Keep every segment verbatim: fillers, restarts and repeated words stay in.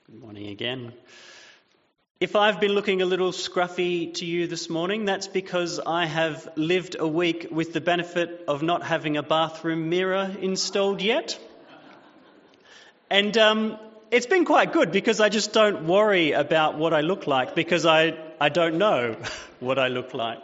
Good morning again. If I've been looking a little scruffy to you this morning, that's because I have lived a week with the benefit of not having a bathroom mirror installed yet. And um, it's been quite good because I just don't worry about what I look like because I, I don't know what I look like.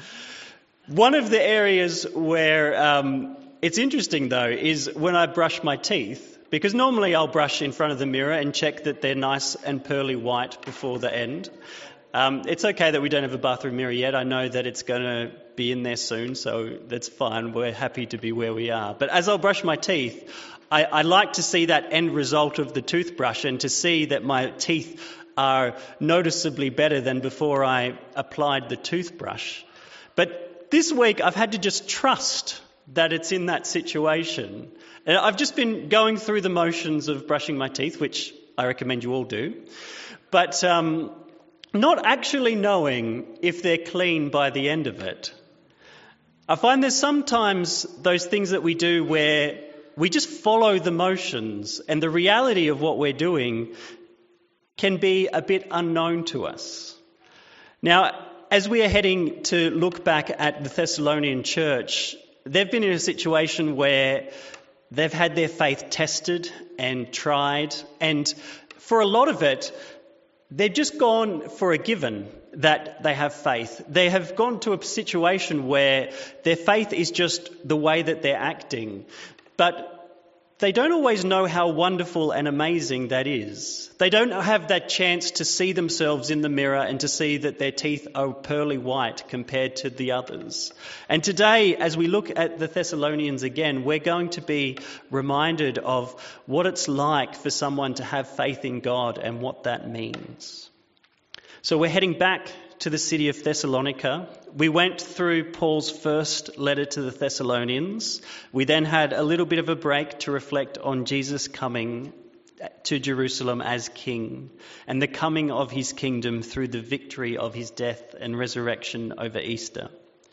One of the areas where um, it's interesting, though, is when I brush my teeth. Because normally I'll brush in front of the mirror and check that they're nice and pearly white before the end. Um, it's okay that we don't have a bathroom mirror yet. I know that it's going to be in there soon, so that's fine. We're happy to be where we are. But as I'll brush my teeth, I, I like to see that end result of the toothbrush and to see that my teeth are noticeably better than before I applied the toothbrush. But this week I've had to just trust that it's in that situation. And I've just been going through the motions of brushing my teeth, which I recommend you all do, but um, not actually knowing if they're clean by the end of it. I find there's sometimes those things that we do where we just follow the motions and the reality of what we're doing can be a bit unknown to us. Now, as we are heading to look back at the Thessalonian church, they've been in a situation where they've had their faith tested and tried, and for a lot of it, they've just gone for a given that they have faith. They have gone to a situation where their faith is just the way that they're acting, but they don't always know how wonderful and amazing that is. They don't have that chance to see themselves in the mirror and to see that their teeth are pearly white compared to the others. And today, as we look at the Thessalonians again, we're going to be reminded of what it's like for someone to have faith in God and what that means. So we're heading back to the city of Thessalonica. We went through Paul's first letter to the Thessalonians. We then had a little bit of a break to reflect on Jesus coming to Jerusalem as king and the coming of his kingdom through the victory of his death and resurrection over Easter.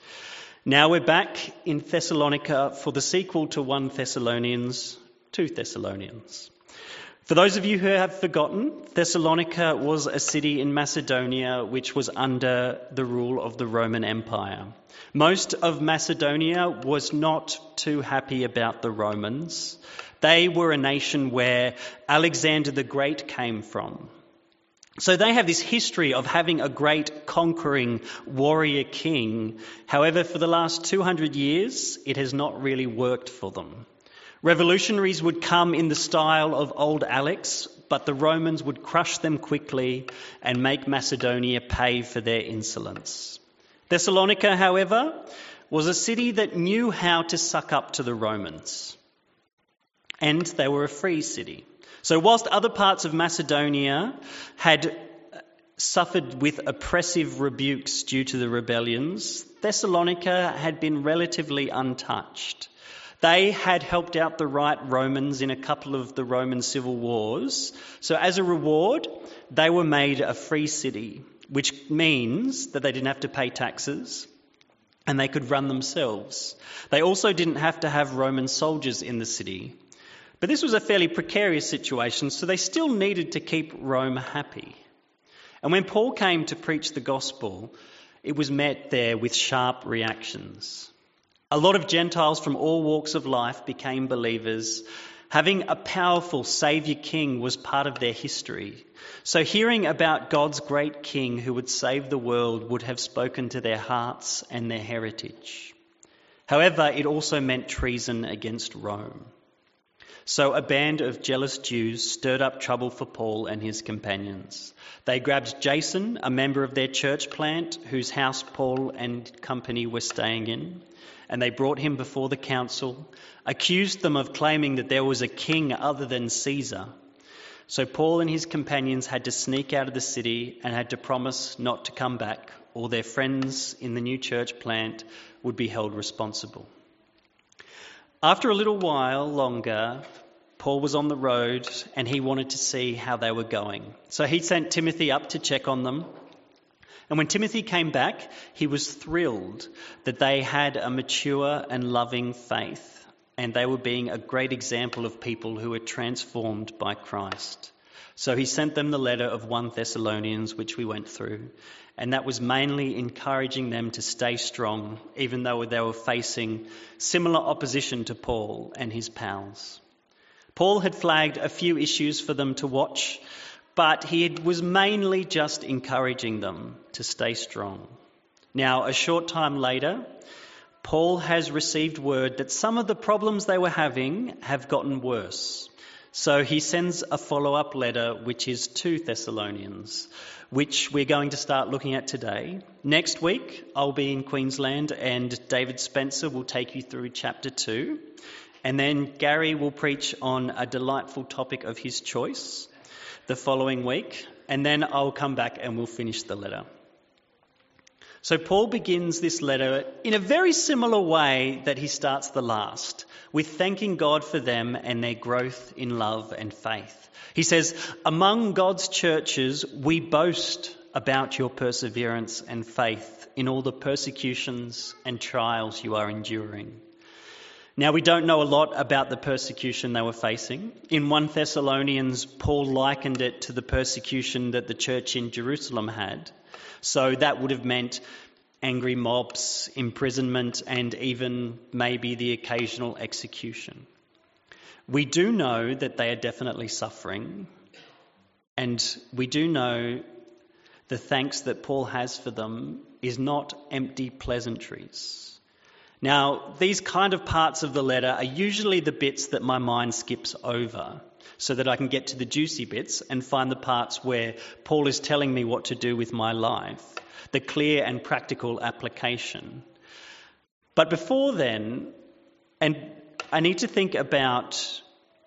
Now we're back in Thessalonica for the sequel to First Thessalonians, Second Thessalonians. For those of you who have forgotten, Thessalonica was a city in Macedonia which was under the rule of the Roman Empire. Most of Macedonia was not too happy about the Romans. They were a nation where Alexander the Great came from. So they have this history of having a great conquering warrior king. However, for the last two hundred years, it has not really worked for them. Revolutionaries would come in the style of old Alex, but the Romans would crush them quickly and make Macedonia pay for their insolence. Thessalonica, however, was a city that knew how to suck up to the Romans. And they were a free city. So whilst other parts of Macedonia had suffered with oppressive rebukes due to the rebellions, Thessalonica had been relatively untouched. They had helped out the right Romans in a couple of the Roman civil wars. So as a reward, they were made a free city, which means that they didn't have to pay taxes and they could run themselves. They also didn't have to have Roman soldiers in the city. But this was a fairly precarious situation, so they still needed to keep Rome happy. And when Paul came to preach the gospel, it was met there with sharp reactions. A lot of Gentiles from all walks of life became believers. Having a powerful Saviour King was part of their history. So hearing about God's great King who would save the world would have spoken to their hearts and their heritage. However, it also meant treason against Rome. So a band of jealous Jews stirred up trouble for Paul and his companions. They grabbed Jason, a member of their church plant, whose house Paul and company were staying in, and they brought him before the council, accused them of claiming that there was a king other than Caesar. So Paul and his companions had to sneak out of the city and had to promise not to come back, or their friends in the new church plant would be held responsible. After a little while longer, Paul was on the road and he wanted to see how they were going. So he sent Timothy up to check on them. And when Timothy came back, he was thrilled that they had a mature and loving faith, and they were being a great example of people who were transformed by Christ. So he sent them the letter of First Thessalonians, which we went through, and that was mainly encouraging them to stay strong, even though they were facing similar opposition to Paul and his pals. Paul had flagged a few issues for them to watch, but he was mainly just encouraging them to stay strong. Now, a short time later, Paul has received word that some of the problems they were having have gotten worse. So he sends a follow-up letter, which is to Thessalonians, which we're going to start looking at today. Next week, I'll be in Queensland and David Spencer will take you through chapter two. And then Gary will preach on a delightful topic of his choice the following week. And then I'll come back and we'll finish the letter. So Paul begins this letter in a very similar way that he starts the last, with thanking God for them and their growth in love and faith. He says, among God's churches, we boast about your perseverance and faith in all the persecutions and trials you are enduring. Now, we don't know a lot about the persecution they were facing. In First Thessalonians, Paul likened it to the persecution that the church in Jerusalem had. So that would have meant angry mobs, imprisonment, and even maybe the occasional execution. We do know that they are definitely suffering, and we do know the thanks that Paul has for them is not empty pleasantries. Now, these kind of parts of the letter are usually the bits that my mind skips over, so that I can get to the juicy bits and find the parts where Paul is telling me what to do with my life, the clear and practical application. But before then, and I need to think about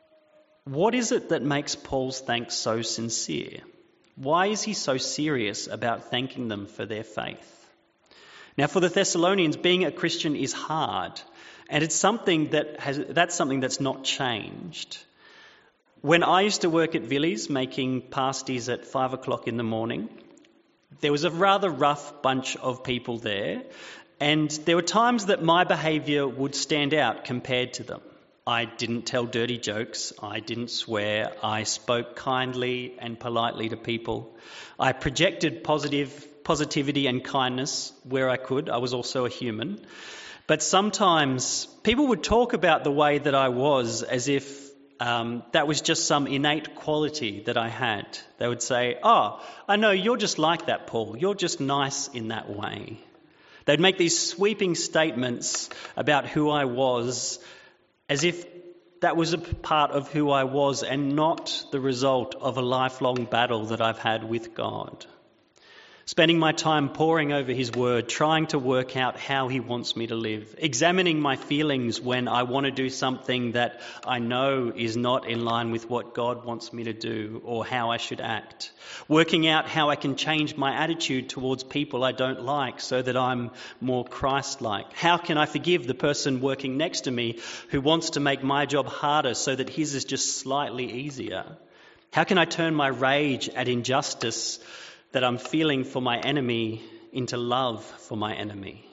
what is it that makes Paul's thanks so sincere? Why is he so serious about thanking them for their faith? Now, for the Thessalonians, being a Christian is hard, and it's something that has that's something that's not changed. When I used to work at Villies making pasties at five o'clock in the morning, there was a rather rough bunch of people there, and there were times that my behaviour would stand out compared to them. I didn't tell dirty jokes, I didn't swear, I spoke kindly and politely to people. I projected positive positivity and kindness where I could. I was also a human. But sometimes people would talk about the way that I was as if Um, that was just some innate quality that I had. They would say, oh, I know, you're just like that, Paul. You're just nice in that way. They'd make these sweeping statements about who I was as if that was a part of who I was and not the result of a lifelong battle that I've had with God. Spending my time poring over his word, trying to work out how he wants me to live, examining my feelings when I want to do something that I know is not in line with what God wants me to do or how I should act, working out how I can change my attitude towards people I don't like so that I'm more Christ-like. How can I forgive the person working next to me who wants to make my job harder so that his is just slightly easier? How can I turn my rage at injustice that I'm feeling for my enemy into love for my enemy?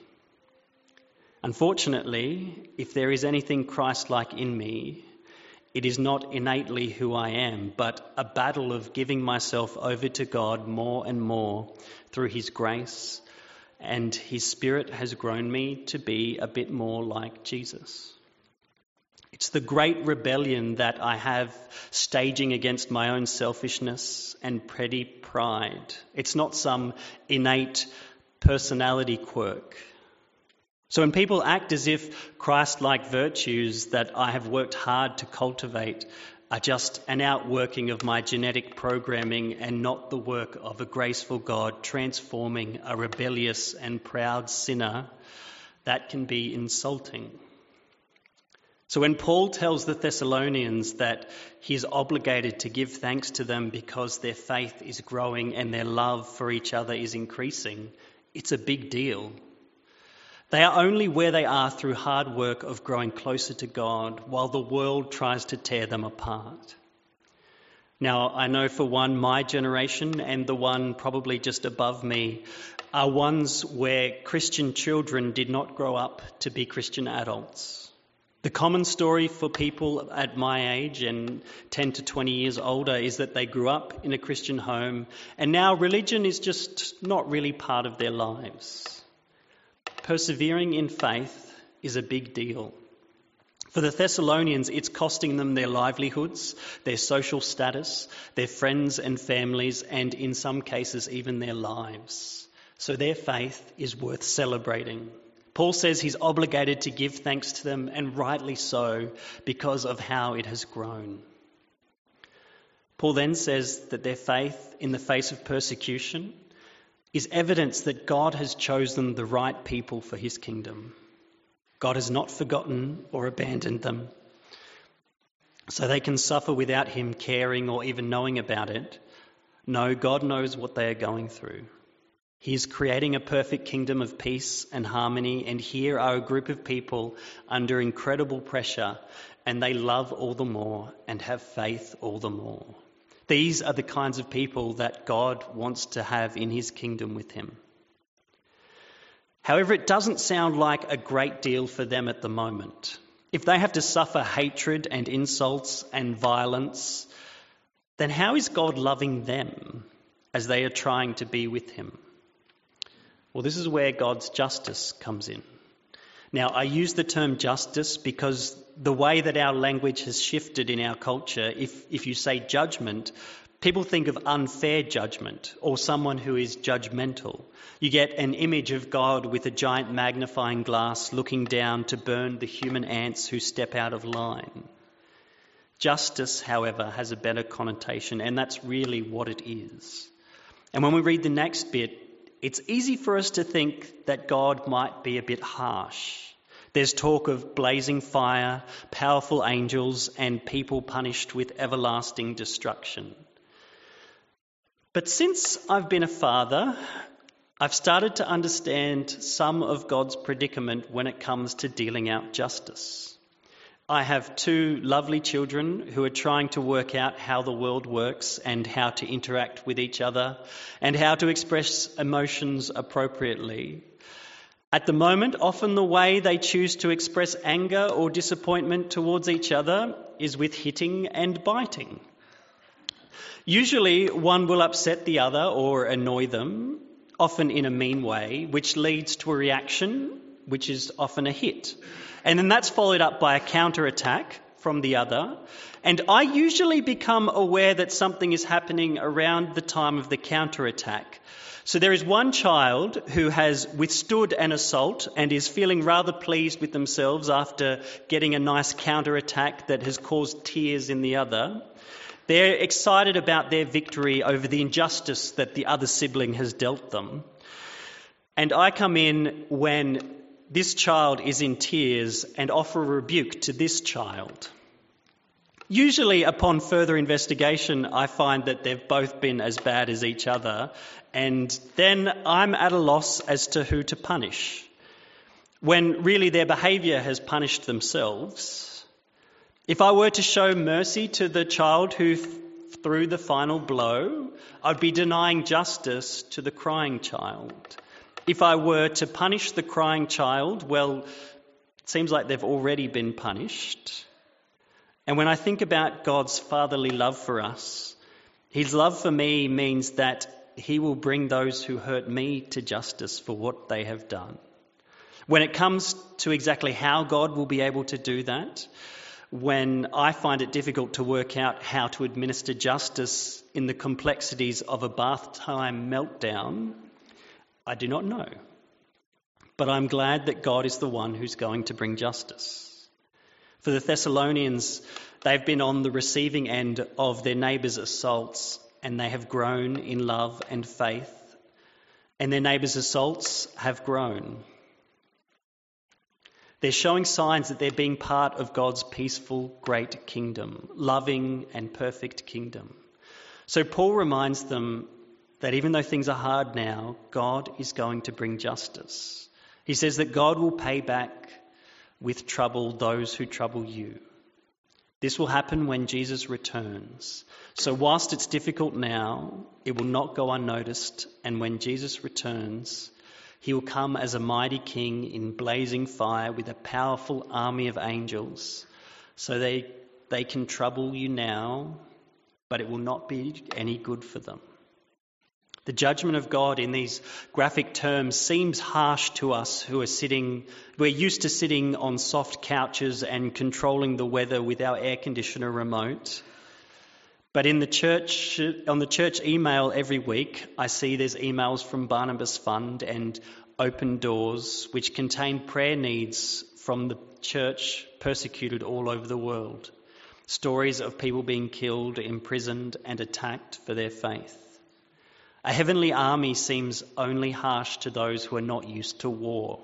Unfortunately, if there is anything Christ-like in me, it is not innately who I am, but a battle of giving myself over to God more and more through his grace, and his Spirit has grown me to be a bit more like Jesus. It's the great rebellion that I have staging against my own selfishness and petty pride. It's not some innate personality quirk. So when people act as if Christ-like virtues that I have worked hard to cultivate are just an outworking of my genetic programming and not the work of a graceful God transforming a rebellious and proud sinner, that can be insulting. So when Paul tells the Thessalonians that he's obligated to give thanks to them because their faith is growing and their love for each other is increasing, it's a big deal. They are only where they are through hard work of growing closer to God while the world tries to tear them apart. Now, I know for one, my generation and the one probably just above me are ones where Christian children did not grow up to be Christian adults. The common story for people at my age and ten to twenty years older is that they grew up in a Christian home and now religion is just not really part of their lives. Persevering in faith is a big deal. For the Thessalonians, it's costing them their livelihoods, their social status, their friends and families, and in some cases even their lives. So their faith is worth celebrating. Paul says he's obligated to give thanks to them, and rightly so, because of how it has grown. Paul then says that their faith in the face of persecution is evidence that God has chosen the right people for his kingdom. God has not forgotten or abandoned them, so they can suffer without him caring or even knowing about it. No, God knows what they are going through. He is creating a perfect kingdom of peace and harmony, and here are a group of people under incredible pressure, and they love all the more and have faith all the more. These are the kinds of people that God wants to have in his kingdom with him. However, it doesn't sound like a great deal for them at the moment. If they have to suffer hatred and insults and violence, then how is God loving them as they are trying to be with him? Well, this is where God's justice comes in. Now, I use the term justice because the way that our language has shifted in our culture, if, if you say judgment, people think of unfair judgment or someone who is judgmental. You get an image of God with a giant magnifying glass looking down to burn the human ants who step out of line. Justice, however, has a better connotation, and that's really what it is. And when we read the next bit, it's easy for us to think that God might be a bit harsh. There's talk of blazing fire, powerful angels, and people punished with everlasting destruction. But since I've been a father, I've started to understand some of God's predicament when it comes to dealing out justice. I have two lovely children who are trying to work out how the world works and how to interact with each other and how to express emotions appropriately. At the moment, often the way they choose to express anger or disappointment towards each other is with hitting and biting. Usually one will upset the other or annoy them, often in a mean way, which leads to a reaction, which is often a hit. And then that's followed up by a counter-attack from the other. And I usually become aware that something is happening around the time of the counter-attack. So there is one child who has withstood an assault and is feeling rather pleased with themselves after getting a nice counter-attack that has caused tears in the other. They're excited about their victory over the injustice that the other sibling has dealt them. And I come in when this child is in tears and offer a rebuke to this child. Usually, upon further investigation, I find that they've both been as bad as each other, and then I'm at a loss as to who to punish, when really their behaviour has punished themselves. If I were to show mercy to the child who th- threw the final blow, I'd be denying justice to the crying child. If I were to punish the crying child, well, it seems like they've already been punished. And when I think about God's fatherly love for us, his love for me means that he will bring those who hurt me to justice for what they have done. When it comes to exactly how God will be able to do that, when I find it difficult to work out how to administer justice in the complexities of a bath time meltdown, I do not know. But I'm glad that God is the one who's going to bring justice. For the Thessalonians, they've been on the receiving end of their neighbours' assaults, and they have grown in love and faith, and their neighbours' assaults have grown. They're showing signs that they're being part of God's peaceful, great kingdom, loving and perfect kingdom. So Paul reminds them that even though things are hard now, God is going to bring justice. He says that God will pay back with trouble those who trouble you. This will happen when Jesus returns. So whilst it's difficult now, it will not go unnoticed. And when Jesus returns, He will come as a mighty king in blazing fire with a powerful army of angels. So they, they can trouble you now, but it will not be any good for them. The judgment of God in these graphic terms seems harsh to us who are sitting, we're used to sitting on soft couches and controlling the weather with our air conditioner remote. But in the church, on the church email every week, I see there's emails from Barnabas Fund and Open Doors, which contain prayer needs from the church persecuted all over the world. Stories of people being killed, imprisoned and attacked for their faith. A heavenly army seems only harsh to those who are not used to war.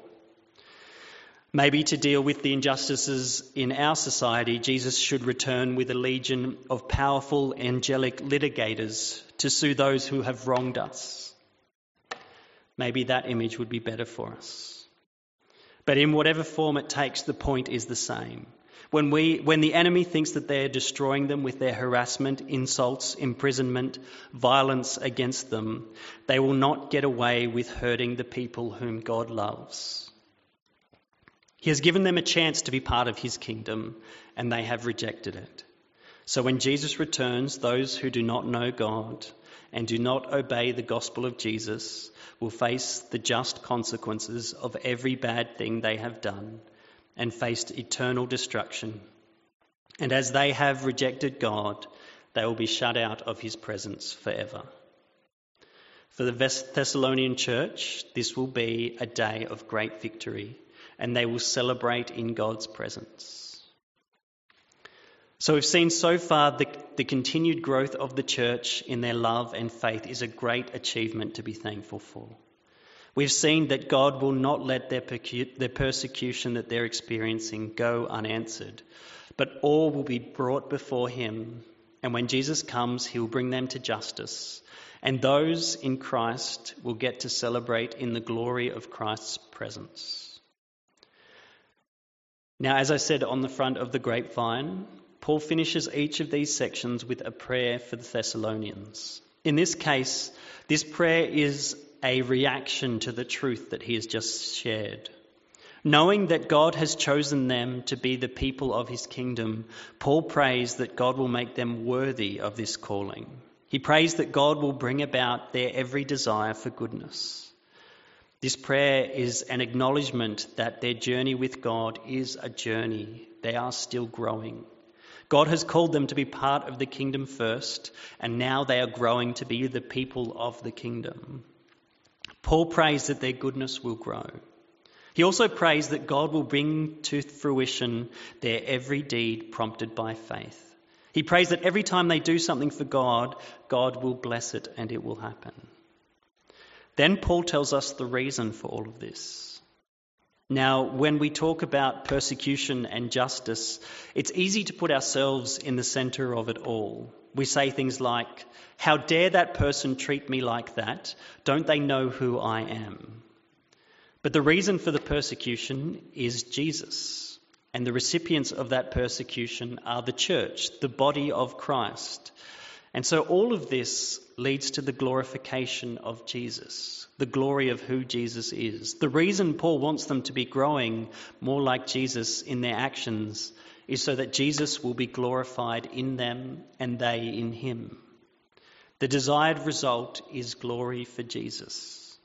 Maybe to deal with the injustices in our society, Jesus should return with a legion of powerful angelic litigators to sue those who have wronged us. Maybe that image would be better for us. But in whatever form it takes, the point is the same. When we, when the enemy thinks that they're destroying them with their harassment, insults, imprisonment, violence against them, they will not get away with hurting the people whom God loves. He has given them a chance to be part of his kingdom, and they have rejected it. So when Jesus returns, those who do not know God and do not obey the gospel of Jesus will face the just consequences of every bad thing they have done and faced eternal destruction. And as they have rejected God, they will be shut out of his presence forever. For the Thessalonian church, this will be a day of great victory, and they will celebrate in God's presence. So we've seen so far the, the continued growth of the church in their love and faith is a great achievement to be thankful for. We've seen that God will not let their, percu- their persecution that they're experiencing go unanswered, but all will be brought before him, and when Jesus comes, he will bring them to justice, and those in Christ will get to celebrate in the glory of Christ's presence. Now, as I said on the front of the grapevine, Paul finishes each of these sections with a prayer for the Thessalonians. In this case, this prayer is a reaction to the truth that he has just shared. Knowing that God has chosen them to be the people of his kingdom, Paul prays that God will make them worthy of this calling. He prays that God will bring about their every desire for goodness. This prayer is an acknowledgement that their journey with God is a journey. They are still growing. God has called them to be part of the kingdom first, and now they are growing to be the people of the kingdom. Paul prays that their goodness will grow. He also prays that God will bring to fruition their every deed prompted by faith. He prays that every time they do something for God, God will bless it and it will happen. Then Paul tells us the reason for all of this. Now, when we talk about persecution and justice, it's easy to put ourselves in the centre of it all. We say things like, "How dare that person treat me like that? Don't they know who I am?" But the reason for the persecution is Jesus, and the recipients of that persecution are the church, the body of Christ. And so all of this leads to the glorification of Jesus, the glory of who Jesus is. The reason Paul wants them to be growing more like Jesus in their actions is so that Jesus will be glorified in them and they in him. The desired result is glory for Jesus.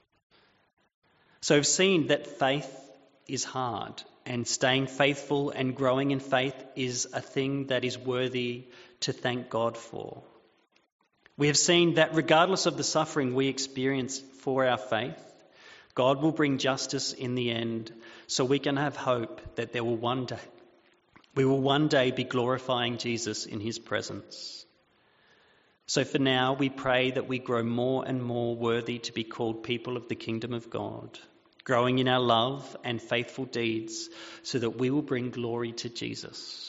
So we've seen that faith is hard, and staying faithful and growing in faith is a thing that is worthy to thank God for. We have seen that regardless of the suffering we experience for our faith, God will bring justice in the end, so we can have hope that there will one day, we will one day be glorifying Jesus in his presence. So for now, we pray that we grow more and more worthy to be called people of the kingdom of God, growing in our love and faithful deeds so that we will bring glory to Jesus.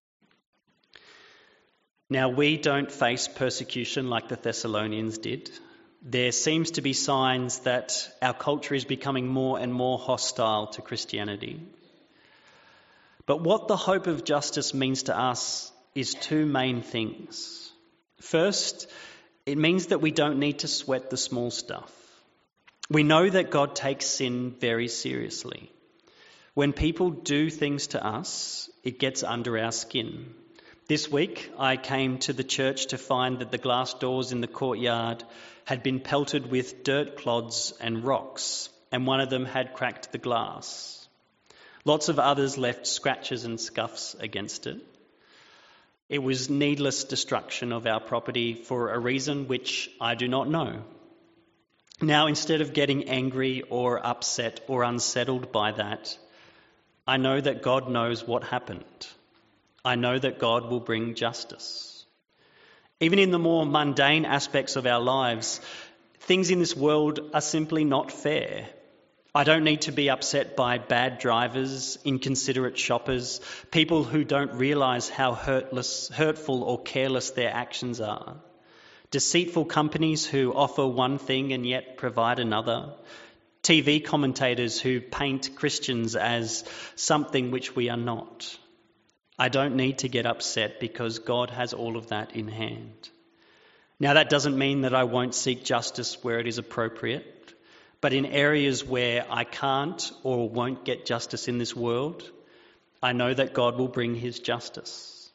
Now, we don't face persecution like the Thessalonians did. There seems to be signs that our culture is becoming more and more hostile to Christianity. But what the hope of justice means to us is two main things. First, it means that we don't need to sweat the small stuff. We know that God takes sin very seriously. When people do things to us, it gets under our skin. This week, I came to the church to find that the glass doors in the courtyard had been pelted with dirt clods and rocks, and one of them had cracked the glass. Lots of others left scratches and scuffs against it. It was needless destruction of our property for a reason which I do not know. Now, instead of getting angry or upset or unsettled by that, I know that God knows what happened. I know that God will bring justice. Even in the more mundane aspects of our lives, things in this world are simply not fair. I don't need to be upset by bad drivers, inconsiderate shoppers, people who don't realise how hurtless, hurtful or careless their actions are, deceitful companies who offer one thing and yet provide another, T V commentators who paint Christians as something which we are not. I don't need to get upset because God has all of that in hand. Now, that doesn't mean that I won't seek justice where it is appropriate. But in areas where I can't or won't get justice in this world, I know that God will bring his justice.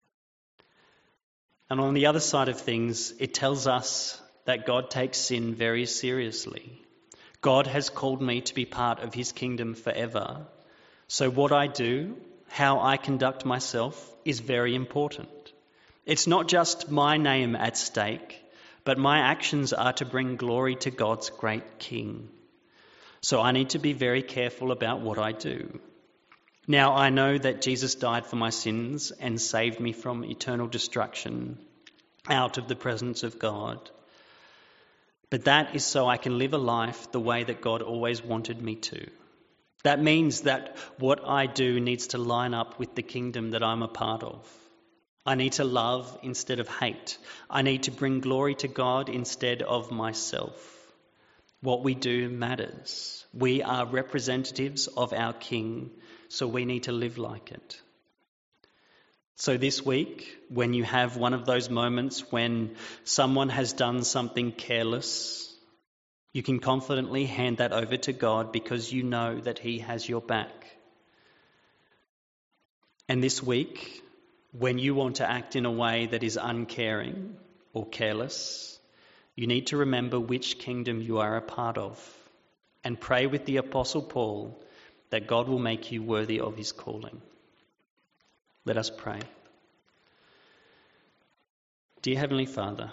And on the other side of things, it tells us that God takes sin very seriously. God has called me to be part of his kingdom forever. So what I do, how I conduct myself, is very important. It's not just my name at stake, but my actions are to bring glory to God's great King. So I need to be very careful about what I do. Now I know that Jesus died for my sins and saved me from eternal destruction out of the presence of God. But that is so I can live a life the way that God always wanted me to. That means that what I do needs to line up with the kingdom that I'm a part of. I need to love instead of hate. I need to bring glory to God instead of myself. What we do matters. We are representatives of our King, so we need to live like it. So this week, when you have one of those moments when someone has done something careless, you can confidently hand that over to God because you know that he has your back. And this week, when you want to act in a way that is uncaring or careless, you need to remember which kingdom you are a part of and pray with the Apostle Paul that God will make you worthy of his calling. Let us pray. Dear Heavenly Father,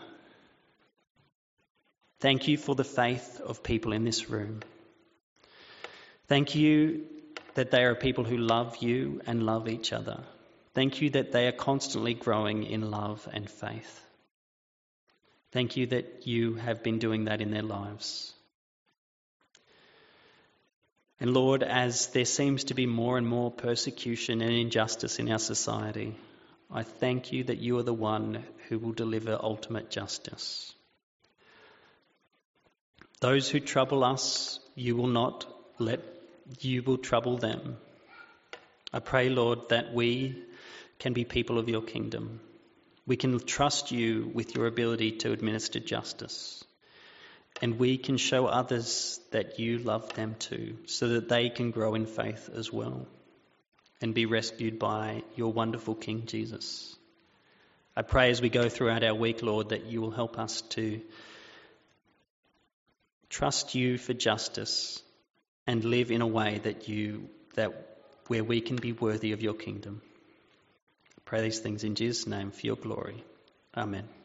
thank you for the faith of people in this room. Thank you that they are people who love you and love each other. Thank you that they are constantly growing in love and faith. Thank you that you have been doing that in their lives. And Lord, as there seems to be more and more persecution and injustice in our society, I thank you that you are the one who will deliver ultimate justice. Those who trouble us, you will not let, you will trouble them. I pray, Lord, that we can be people of your kingdom. We can trust you with your ability to administer justice. And we can show others that you love them too, so that they can grow in faith as well and be rescued by your wonderful King Jesus. I pray as we go throughout our week, Lord, that you will help us to trust you for justice and live in a way that you that where we can be worthy of your kingdom. I pray these things in Jesus' name for your glory. Amen.